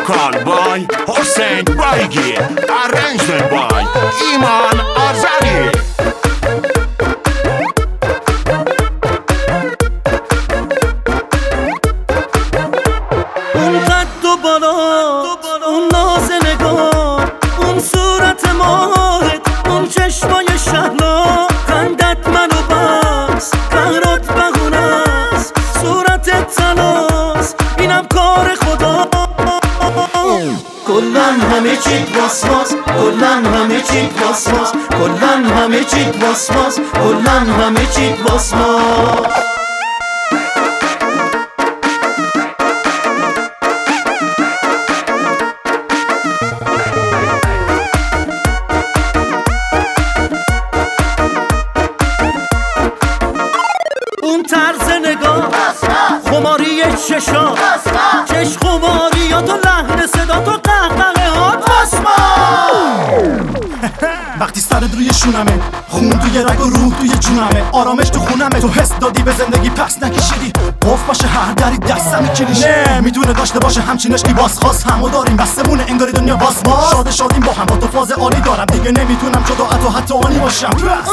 Vocal by Hossein Baigi, arrangement by Iman Azari. اون قد و بالا، اون ناز نگاه، اون صورت ماهت، اون چشمای شهلا، خندت منو بس، قهرت بگونست، صورتت تناس، اینم کار خدا. کلن همه چیت واسواس، کلن همه چیت واسواس، کلن همه چیت واسواس، کلن همه چیت واسواس. اون طرز نگاه، خماری چشا، چش خماریات و لحن صدات و قهقه هات واسما. وقتی سرت روی شونمه، خون توی رگ و روح توی جونمه، آرامش تو خونمه، تو حس دادی به زندگی پس نکشیدی، قفل باشه هر دری دستم کلیش، نه میتونه داشته باشه همچین عشقی باز خواست، همو داریم بسمونه انگاری دنیا باز ما شادیم با هم، با تو فاز عالی دارم دیگه نمیتونم جدا تو حتی آنی باشم.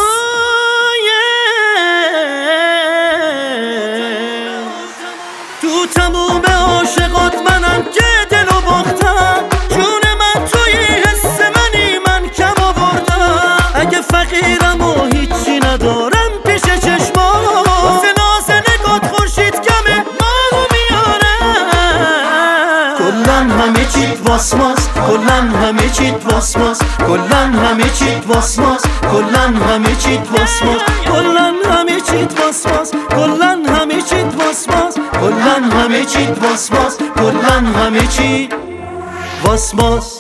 تو تموم عاشقات منم که دلو باختم، جون من توی حس منی، من کم آوردم، اگه فقیرم و هیچی ندارم پیش چشمام، واسه ناز نگات خورشید کمه ماهو میاره. کلن همه چیت واسماس، کلن همه چیت واسماس، کلن همه چیت واسماس، کلن همه چیت واسماس، کلن همه چیت واسماس، کلن همه چیت واسماس، کلن همه چیت واسماس، کلن همه چیت واسماس.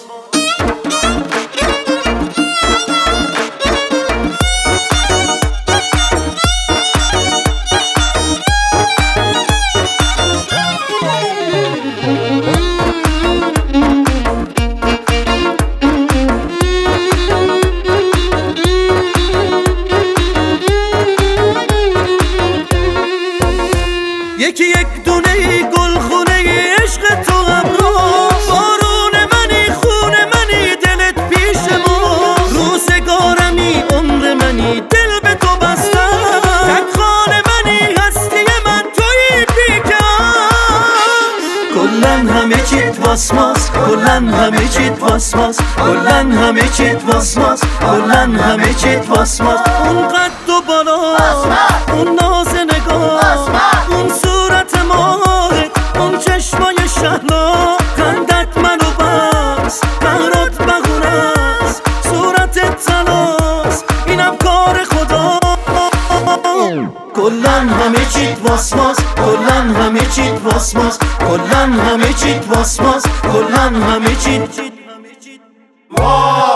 یکی یک دونه گل خونه عشق تو ابروز، بارون منی خون منی دلت پیش ما، روزگارمی عمر منی دل به تو بستم، تک خانه منی هستی من توی بیکم. کلن همه چیت واسماس، کلن همه چیت واسماس، کلن همه چیت واسماس، کلن همه چیت واسماس. اون قد و بالا، اون ناز نگاه، اون صورت ماهت، اون چشمای شهلا، خندت منو بس، قهرت بگونست، صورتت تناس، اینم کار خدا. کلن همه چیت واسماس، کلن همه چیت واسماس، کلن همه چیت واسماس، کلن همه چیت